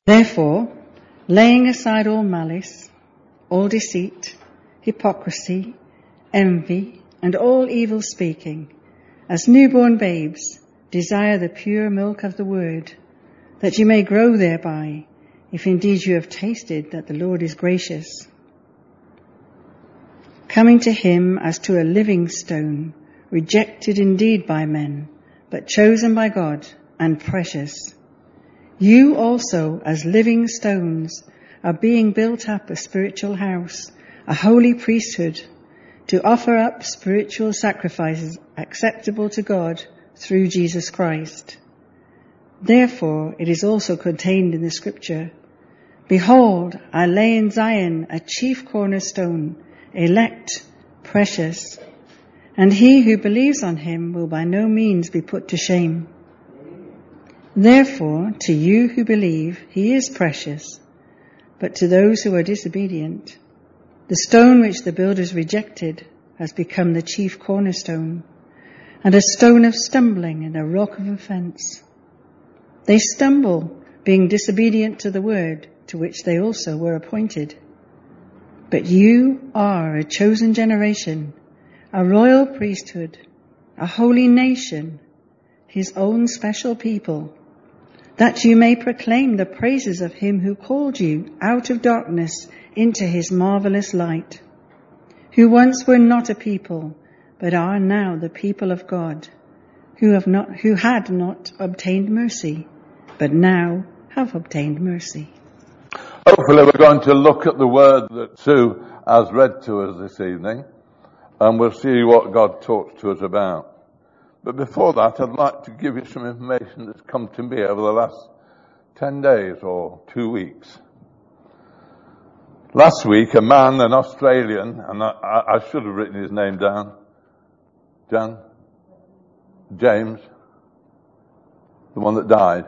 Therefore, laying aside all malice, all deceit, hypocrisy, envy, and all evil speaking, as newborn babes, desire the pure milk of the word, that you may grow thereby, if indeed you have tasted that the Lord is gracious. Coming to him as to a living stone, rejected indeed by men, but chosen by God and precious. You also, as living stones, are being built up a spiritual house, a holy priesthood, to offer up spiritual sacrifices acceptable to God through Jesus Christ. Therefore, it is also contained in the scripture, Behold, I lay in Zion a chief cornerstone, elect, precious, and he who believes on him will by no means be put to shame. Therefore, to you who believe, he is precious, but to those who are disobedient, the stone which the builders rejected has become the chief cornerstone, and a stone of stumbling and a rock of offense. They stumble, being disobedient to the word to which they also were appointed. But you are a chosen generation, a royal priesthood, a holy nation, his own special people, that you may proclaim the praises of him who called you out of darkness into his marvelous light, who once were not a people, but are now the people of God, who had not obtained mercy, but now have obtained mercy. Hopefully we're going to look at the word that Sue has read to us this evening, and we'll see what God talks to us about. But before that, I'd like to give you some information that's come to me over the last 10 days or 2 weeks. Last week, a man, an Australian, and I should have written his name down. James, the one that died.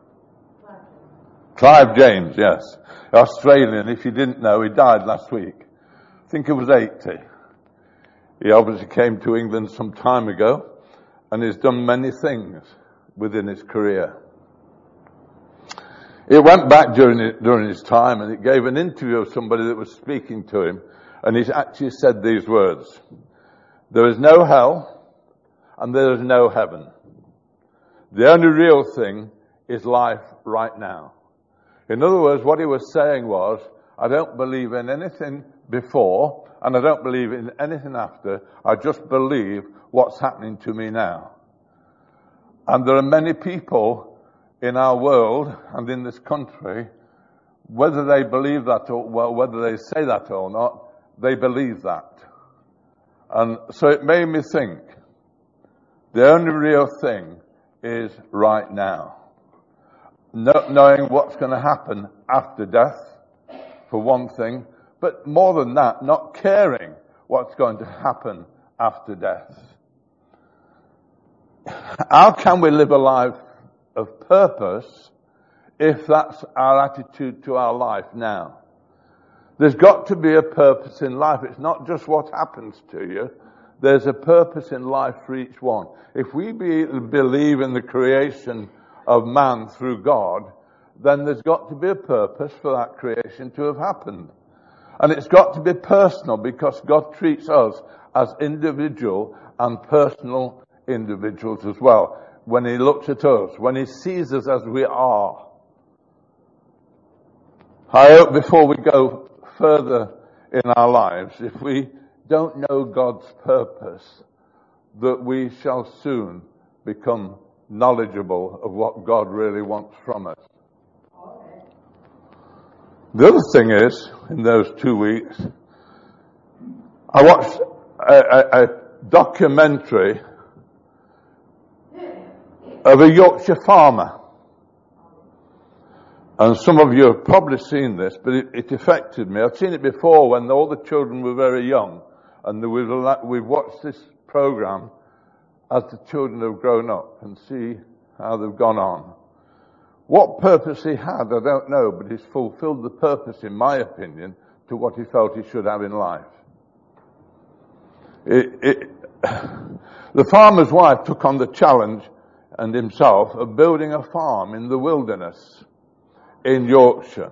Clive James, yes. Australian, if you didn't know, he died last week. I think he was 80. He obviously came to England some time ago, and he's done many things within his career. It went back during his time, and it gave an interview of somebody that was speaking to him, and he actually said these words: "There is no hell, and there is no heaven. The only real thing is life right now." In other words, what he was saying was, I don't believe in anything before, and I don't believe in anything after. I just believe what's happening to me now. And there are many people in our world and in this country, whether they believe that or, well, whether they say that or not, they believe that. And so it made me think, the only real thing is right now. Not knowing what's going to happen after death, for one thing, but more than that, not caring what's going to happen after death. How can we live a life of purpose if that's our attitude to our life now? There's got to be a purpose in life. It's not just what happens to you. There's a purpose in life for each one. If we believe in the creation of man through God, then there's got to be a purpose for that creation to have happened. And it's got to be personal, because God treats us as individual and personal individuals as well. When he looks at us, when he sees us as we are. I hope before we go further in our lives, if we don't know God's purpose, that we shall soon become knowledgeable of what God really wants from us. The other thing is, in those 2 weeks, I watched a documentary of a Yorkshire farmer. And some of you have probably seen this, but it affected me. I've seen it before when all the children were very young, and we've watched this program as the children have grown up and see how they've gone on. What purpose he had, I don't know, but he's fulfilled the purpose, in my opinion, to what he felt he should have in life. The farmer's wife took on the challenge, and himself, of building a farm in the wilderness. in Yorkshire.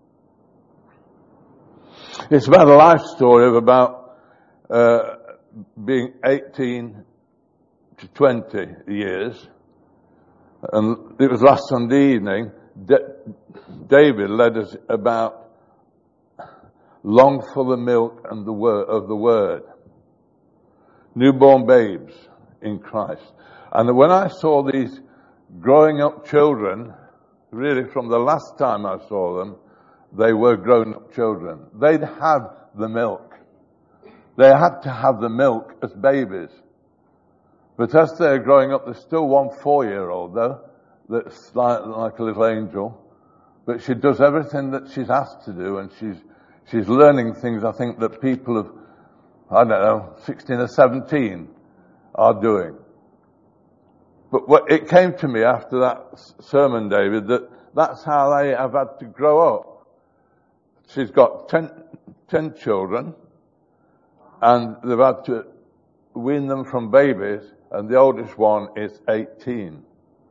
It's about a life story of about being 18 to 20 years. And it was last Sunday evening, David led us about long for the milk and the word. Newborn babes in Christ. And when I saw these growing up children, really from the last time I saw them, they were grown up children. They'd had the milk. They had to have the milk as babies. But as they're growing up, there's still one 4-year-old though, that's like a little angel. But she does everything that she's asked to do, and she's learning things I think that people of, 16 or 17 are doing. But it came to me after that sermon, David, that's how they have had to grow up. She's got 10 children, and they've had to wean them from babies, and the oldest one is 18.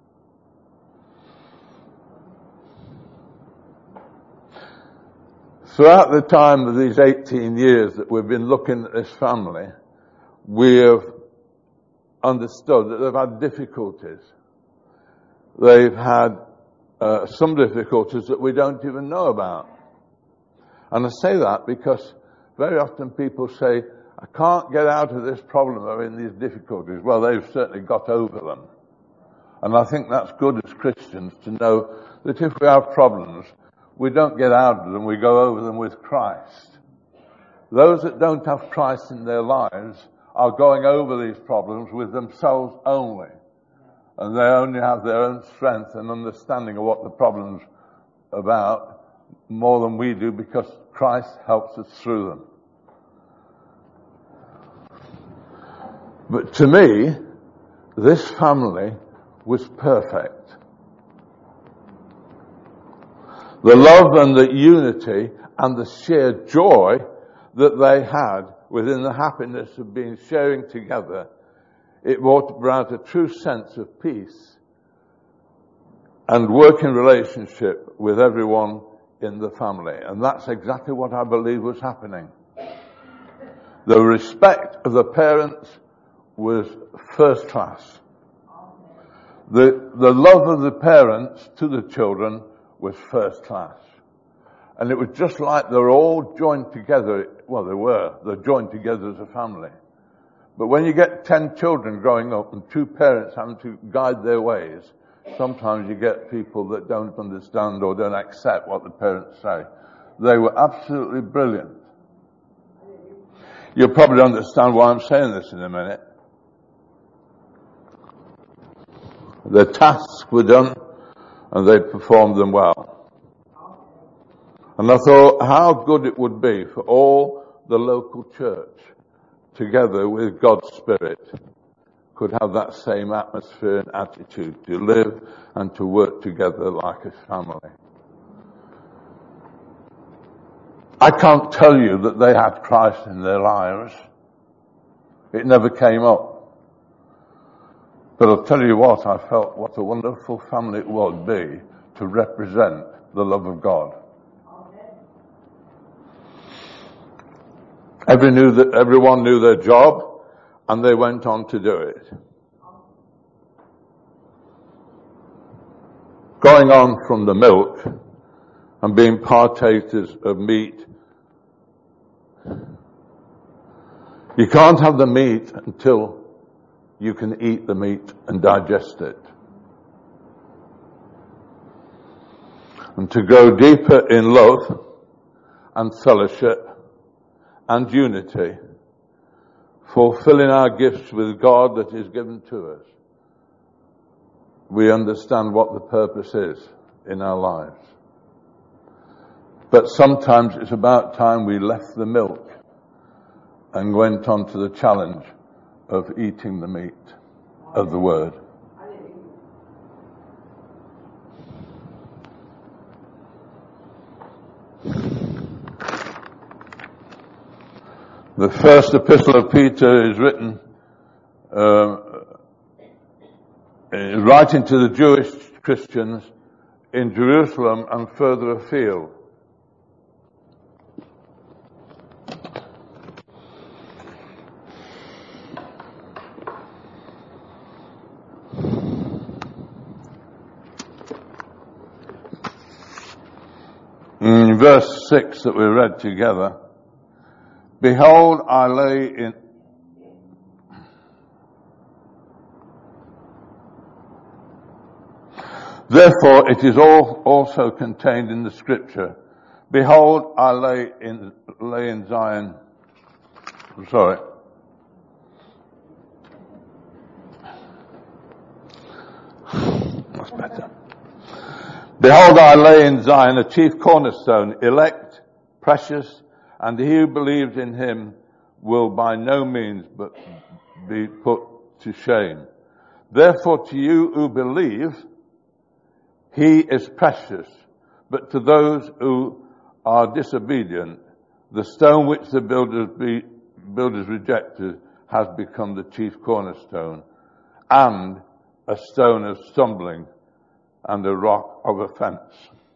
Throughout the time of these 18 years that we've been looking at this family, we have understood that they've had difficulties. They've had some difficulties that we don't even know about. And I say that because very often people say, I can't get out of this problem, I'm in these difficulties. Well, they've certainly got over them. And I think that's good as Christians to know that if we have problems, we don't get out of them, we go over them with Christ. Those that don't have Christ in their lives are going over these problems with themselves only. And they only have their own strength and understanding of what the problem's about more than we do, because Christ helps us through them. But to me, this family was perfect. The love and the unity and the shared joy that they had within the happiness of being sharing together, it brought about a true sense of peace and working relationship with everyone in the family. And that's exactly what I believe was happening. The respect of the parents was first class. The love of the parents to the children was first class. And it was just like they were all joined together. Well, they're joined together as a family. But when you get 10 children growing up and 2 parents having to guide their ways, sometimes you get people that don't understand or don't accept what the parents say. They were absolutely brilliant. You'll probably understand why I'm saying this in a minute. Their tasks were done, and they performed them well. And I thought how good it would be for all the local church, together with God's Spirit, could have that same atmosphere and attitude to live and to work together like a family. I can't tell you that they had Christ in their lives. It never came up. But I'll tell you what, I felt what a wonderful family it would be to represent the love of God. Everyone knew their job, and they went on to do it. Going on from the milk and being partakers of meat. You can't have the meat until you can eat the meat and digest it. And to go deeper in love and fellowship and unity, fulfilling our gifts with God that is given to us, we understand what the purpose is in our lives. But sometimes it's about time we left the milk and went on to the challenge of eating the meat of the Word. The first epistle of Peter is written, writing to the Jewish Christians in Jerusalem and further afield. In verse 6 that we read together, behold, I lay in... Therefore it is also contained in the scripture, behold, I lay in Zion... Sorry. That's better. Behold, I lay in Zion a chief cornerstone, elect, precious, and he who believes in him will by no means but be put to shame. Therefore to you who believe, he is precious, but to those who are disobedient, the stone which the builders rejected has become the chief cornerstone, and a stone of stumbling, and a rock of offense.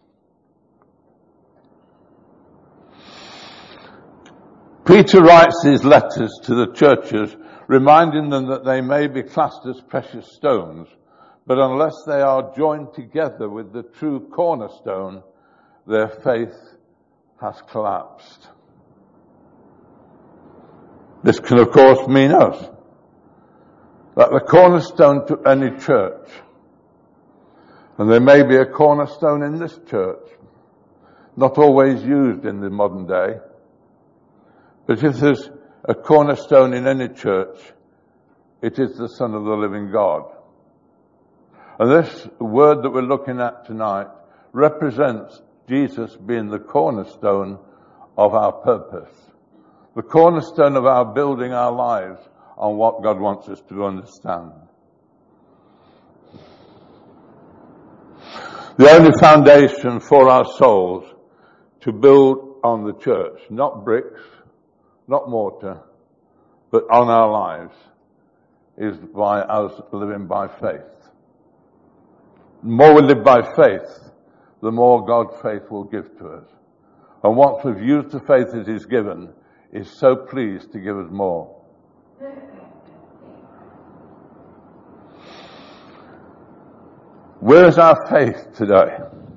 Peter writes these letters to the churches, reminding them that they may be classed as precious stones, but unless they are joined together with the true cornerstone, their faith has collapsed. This can, of course, mean us. That the cornerstone to any church, and there may be a cornerstone in this church, not always used in the modern day, but if there's a cornerstone in any church, it is the Son of the living God. And this word that we're looking at tonight represents Jesus being the cornerstone of our purpose, the cornerstone of our building our lives on what God wants us to understand. The only foundation for our souls to build on the church, not bricks, not mortar, but on our lives, is by us living by faith. The more we live by faith, the more God's faith will give to us. And once we've used the faith that He's given, He's so pleased to give us more. Where is our faith today?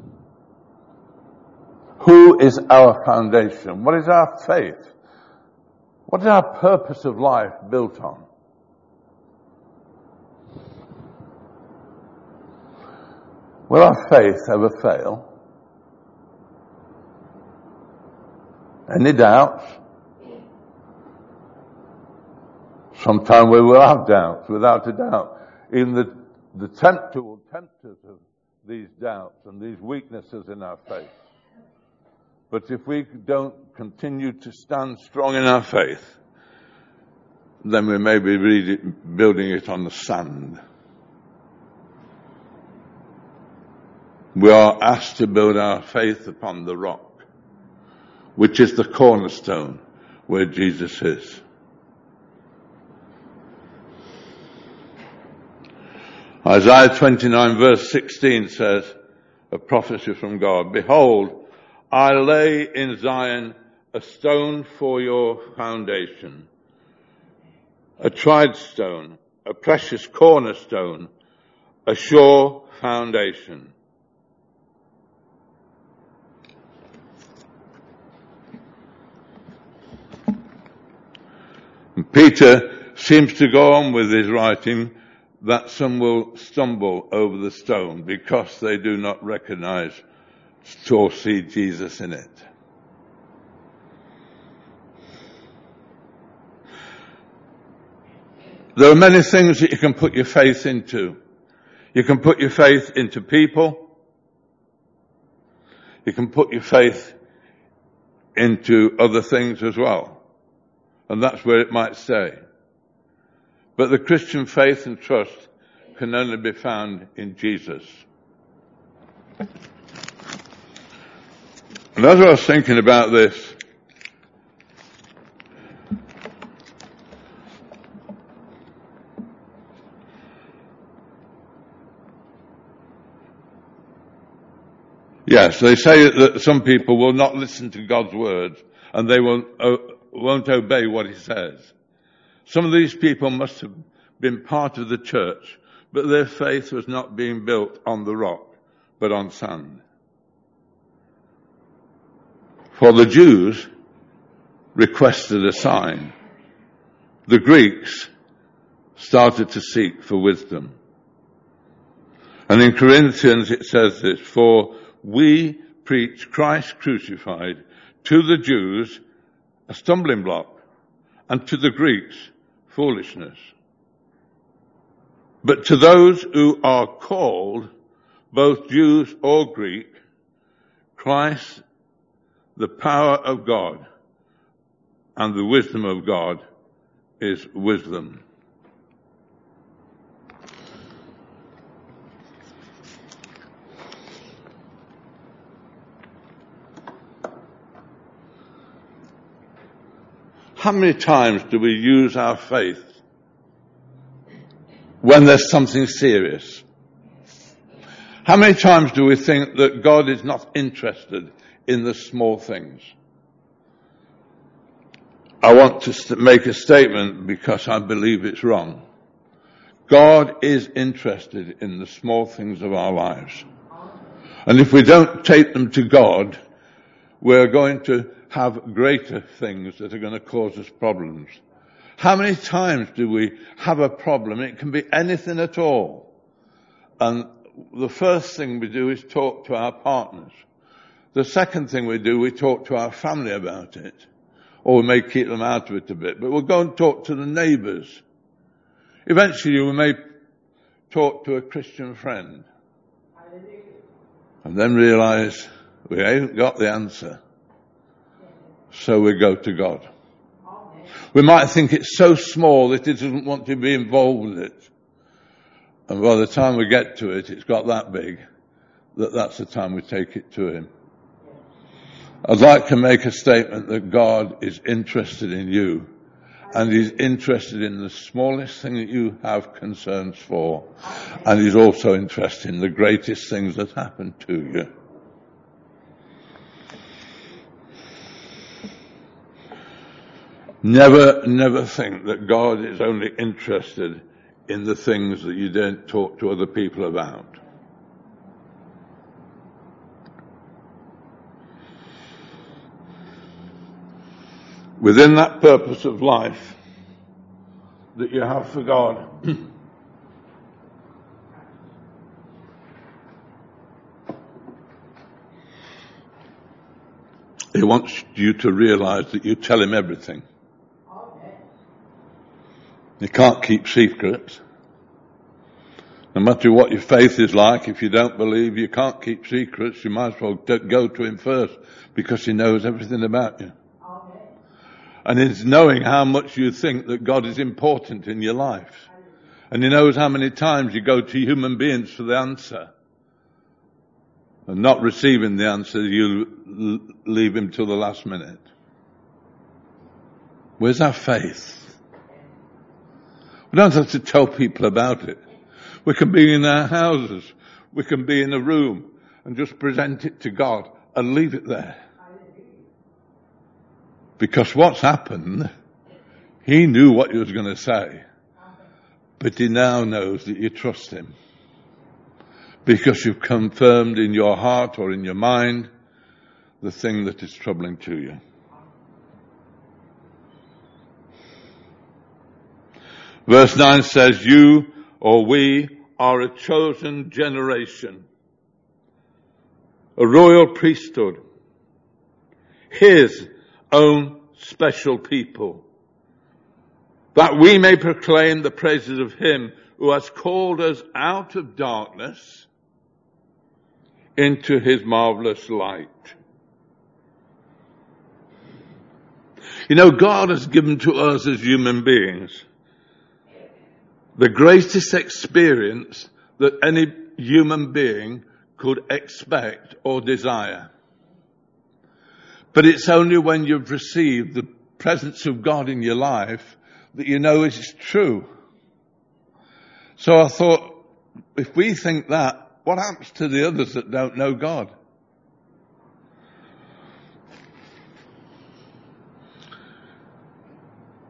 Who is our foundation? What is our faith? What is our purpose of life built on? Will our faith ever fail? Any doubts? Sometime we will have doubts, without a doubt. Even the tempter will tempt us of these doubts and these weaknesses in our faith. But if we don't continue to stand strong in our faith, then we may be really building it on the sand. We are asked to build our faith upon the rock, which is the cornerstone where Jesus is. Isaiah 29 verse 16 says, a prophecy from God, behold, I lay in Zion a stone for your foundation, a tried stone, a precious cornerstone, a sure foundation. And Peter seems to go on with his writing that some will stumble over the stone because they do not recognize or see Jesus in it. There are many things that you can put your faith into. You can put your faith into people. You can put your faith into other things as well. And that's where it might stay. But the Christian faith and trust can only be found in Jesus. And as I was thinking about this, Yes, they say that some people will not listen to God's words and they won't obey what he says. Some of these people must have been part of the church, but their faith was not being built on the rock, but on sand. For the Jews requested a sign. The Greeks started to seek for wisdom. And in Corinthians it says this, for we preach Christ crucified, to the Jews a stumbling block, and to the Greeks foolishness. But to those who are called, both Jews or Greek, Christ, the power of God and the wisdom of God, is wisdom. How many times do we use our faith when there's something serious? How many times do we think that God is not interested in the small things? I want to make a statement because I believe it's wrong. God is interested in the small things of our lives. And if we don't take them to God, we're going to have greater things that are going to cause us problems. How many times do we have a problem? It can be anything at all. And the first thing we do is talk to our partners. The second thing we do, we talk to our family about it. Or we may keep them out of it a bit, but we'll go and talk to the neighbours. Eventually we may talk to a Christian friend. And then realise we haven't got the answer. So we go to God. We might think it's so small that He doesn't want to be involved with it. And by the time we get to it, it's got that big that that's the time we take it to Him. I'd like to make a statement that God is interested in you, and He's interested in the smallest thing that you have concerns for, and He's also interested in the greatest things that happen to you. Never think that God is only interested in the things that you don't talk to other people about. Within that purpose of life that you have for God, He wants you to realize that you tell Him everything. You can't keep secrets. No matter what your faith is like, if you don't believe, you can't keep secrets. You might as well go to Him first, because He knows everything about you. And it's knowing how much you think that God is important in your life. And He knows how many times you go to human beings for the answer. And not receiving the answer, you leave Him till the last minute. Where's our faith? We don't have to tell people about it. We can be in our houses. We can be in a room and just present it to God and leave it there. Because what's happened, He knew what He was going to say. But He now knows that you trust Him. Because you've confirmed in your heart or in your mind the thing that is troubling to you. Verse 9 says, you or we are a chosen generation, a royal priesthood, His own special people, that we may proclaim the praises of Him who has called us out of darkness into His marvelous light. You know, God has given to us as human beings the greatest experience that any human being could expect or desire. But it's only when you've received the presence of God in your life that you know it is true. So I thought, if we think that, what happens to the others that don't know God?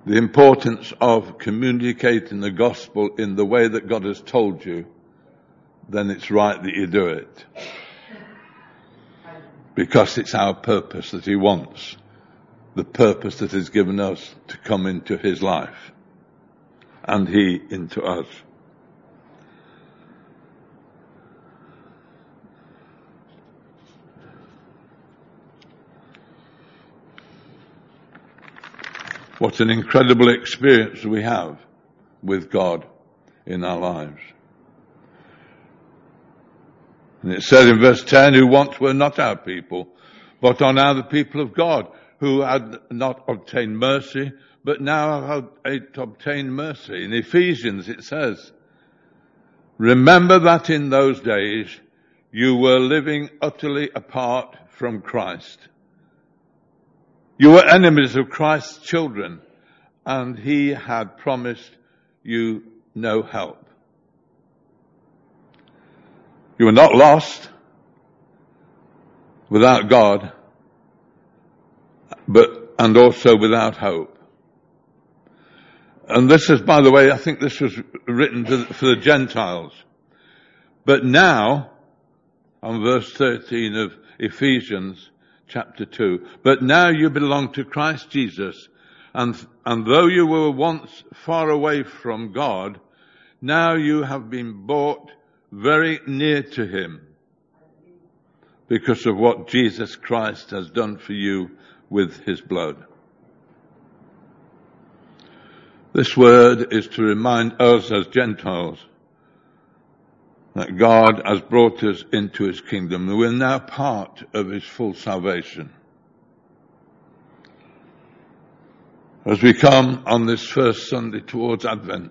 the importance of communicating the gospel in the way that God has told you, then it's right that you do it. Because it's our purpose that he wants. The purpose that he's given us to come into his life. And he into us. What an incredible experience we have with God in our lives. And it says in verse 10, who once were not our people, but are now the people of God, who had not obtained mercy, but now have obtained mercy. In Ephesians it says, remember that in those days you were living utterly apart from Christ. You were enemies of Christ's children, and he had promised you no help. You were not lost without God, and also without hope. And this is, by the way, I think this was written for the Gentiles. But now, on verse 13 of Ephesians chapter 2, but now you belong to Christ Jesus, and though you were once far away from God, now you have been brought very near to him because of what Jesus Christ has done for you with his blood. This word is to remind us as Gentiles that God has brought us into his kingdom. We're now part of his full salvation. As we come on this first Sunday towards Advent,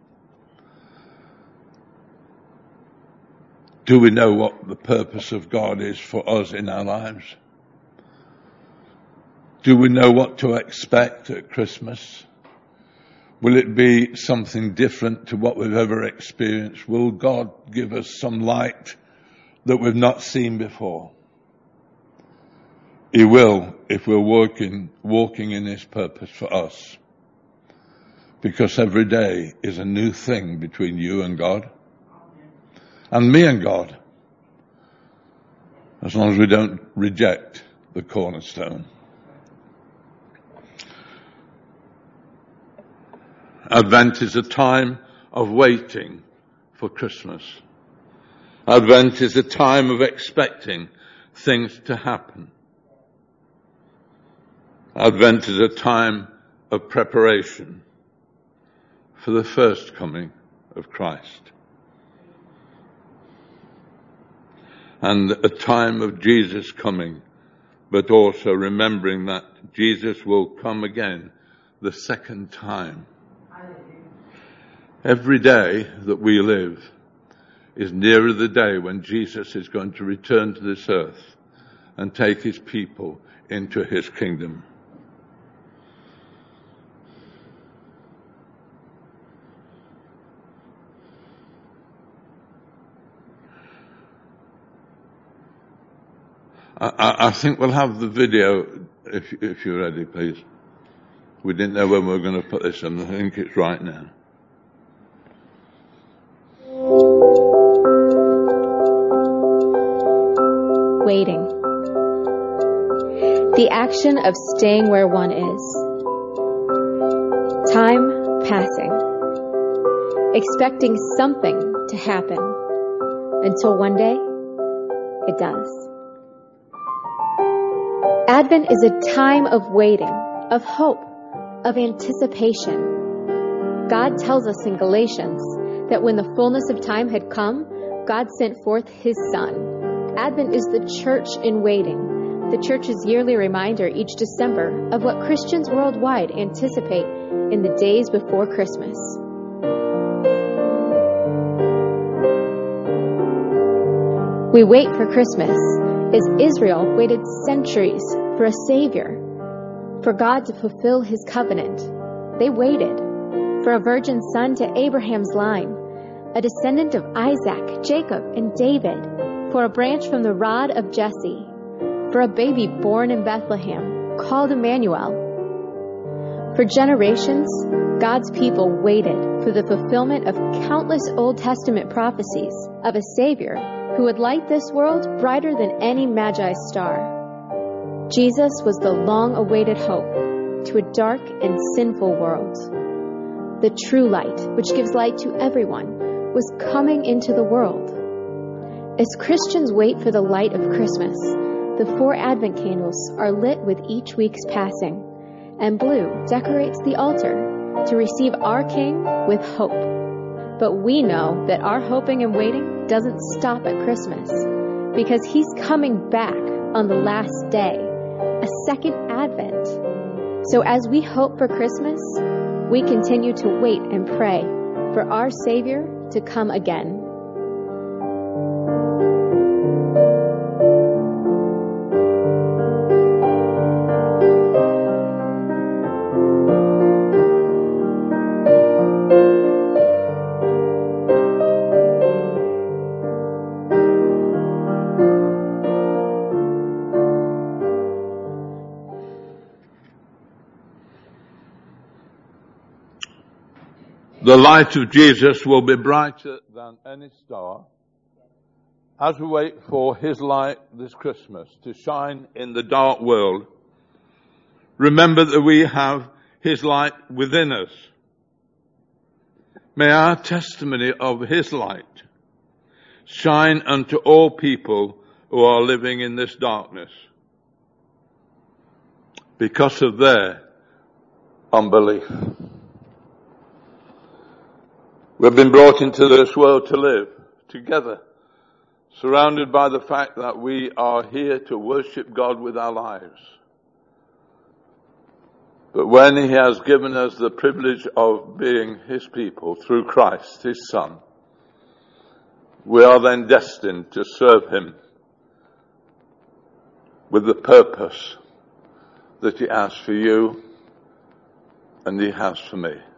do we know what the purpose of God is for us in our lives? Do we know what to expect at Christmas? Will it be something different to what we've ever experienced? Will God give us some light that we've not seen before? He will, if we're walking in his purpose for us. Because every day is a new thing between you and God. And me and God. As long as we don't reject the cornerstone. Advent is a time of waiting for Christmas. Advent is a time of expecting things to happen. Advent is a time of preparation for the first coming of Christ. And a time of Jesus coming, but also remembering that Jesus will come again the second time. Every day that we live is nearer the day when Jesus is going to return to this earth and take his people into his kingdom. I think we'll have the video, if you're ready, please. We didn't know when we were going to put this in. I think it's right now. Waiting. The action of staying where one is. Time passing. Expecting something to happen. Until one day, it does. Advent is a time of waiting, of hope, of anticipation. God tells us in Galatians that when the fullness of time had come, God sent forth his Son. Advent is the church in waiting, the church's yearly reminder each December of what Christians worldwide anticipate in the days before Christmas. We wait for Christmas as Israel waited centuries for a Savior, for God to fulfill his covenant. They waited for a virgin son to Abraham's line, a descendant of Isaac, Jacob, and David, for a branch from the rod of Jesse, for a baby born in Bethlehem, called Emmanuel, For generations, God's people waited for the fulfillment of countless Old Testament prophecies of a Savior who would light this world brighter than any Magi star. Jesus was the long-awaited hope to a dark and sinful world. The true light, which gives light to everyone, was coming into the world. As Christians wait for the light of Christmas, the 4 Advent candles are lit with each week's passing, and blue decorates the altar to receive our King with hope. But we know that our hoping and waiting doesn't stop at Christmas, because He's coming back on the last day, a second Advent. So as we hope for Christmas, we continue to wait and pray for our Savior to come again. The light of Jesus will be brighter than any star as we wait for His light this Christmas to shine in the dark world. Remember that we have His light within us. May our testimony of His light shine unto all people who are living in this darkness because of their unbelief. We've been brought into this world to live together, surrounded by the fact that we are here to worship God with our lives. But when He has given us the privilege of being His people through Christ, His Son, we are then destined to serve Him with the purpose that He has for you and He has for me.